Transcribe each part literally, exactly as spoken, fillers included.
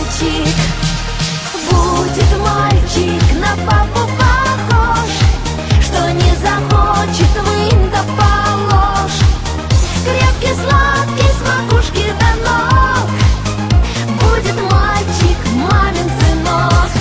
мальчик, будет мальчик, на папу похож, что не захочет вынь да положь. Крепкий, сладкий, с макушки до ног, будет мальчик, мамин сынок.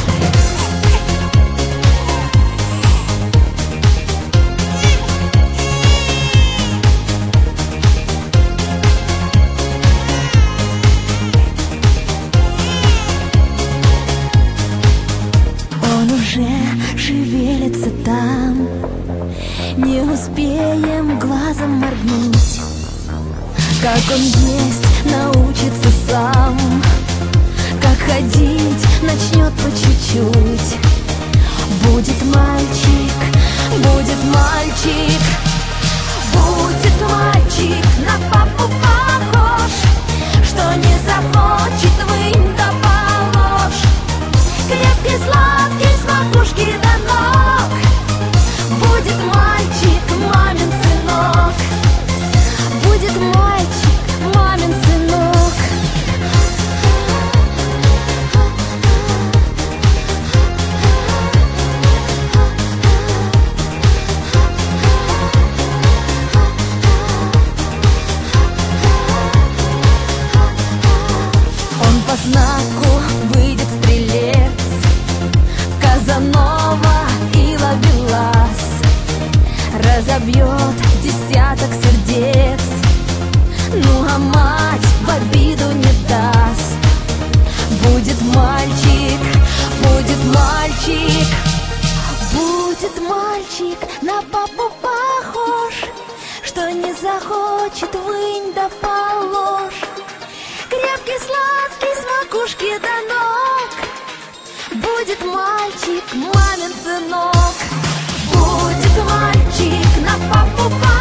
Он уже шевелится там, не успеем глазом моргнуть. Как он есть, научится сам, как ходить, начнет по чуть-чуть. Будет мальчик, будет мальчик, будет мальчик, на папу похож, что не захочет вынь да положь. Крепкий, сладкий, с макушки до ног, будет мальчик, мамин сынок. Будет мальчик, мамин сынок. Он по знаку выйдет стрелец, Казанова и Ловелас, разобьет десяток сердец, ну а мать в обиду не даст. Будет мальчик, будет мальчик, будет мальчик, на папу похож, что не захочет вынь да положь. Крепкий, сладкий, с макушки до ног, будет мальчик, мамин сынок. Будет мальчик, на папу похож,